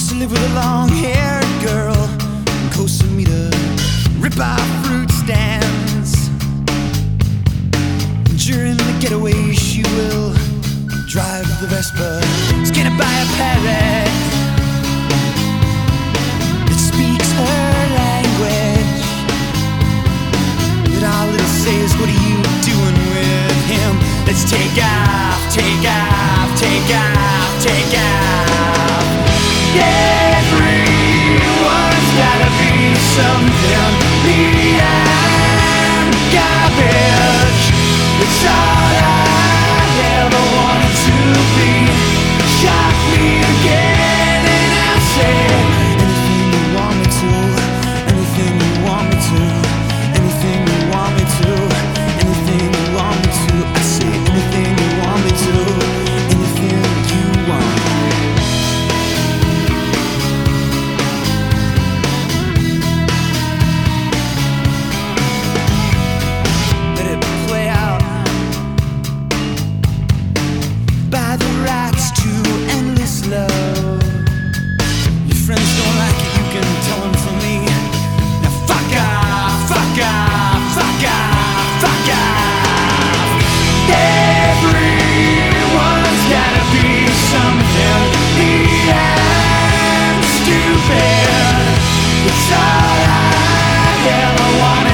Used to live with a long-haired girl in Costa Mesa, rip off fruit stands. During the getaway she will drive the Vespa, skinned by a parrot that speaks her language. But all it'll say is, what are you doing with him? Let's take off, take off, take off, take off. Everyone's gotta be something. Me and garbage, it's all I ever wanted to be. Shock me again and I'll say anything you want me to, anything you want me to, anything you want me to, anything you want me to. I say anything you want me to, anything you want. Let it play out by the rights to endless love. Your friends don't like it, you can tell them from me. Now fuck off, fuck off, fuck off, fuck off. Everyone's gotta be something. Neat and stupid, it's all I ever wanted.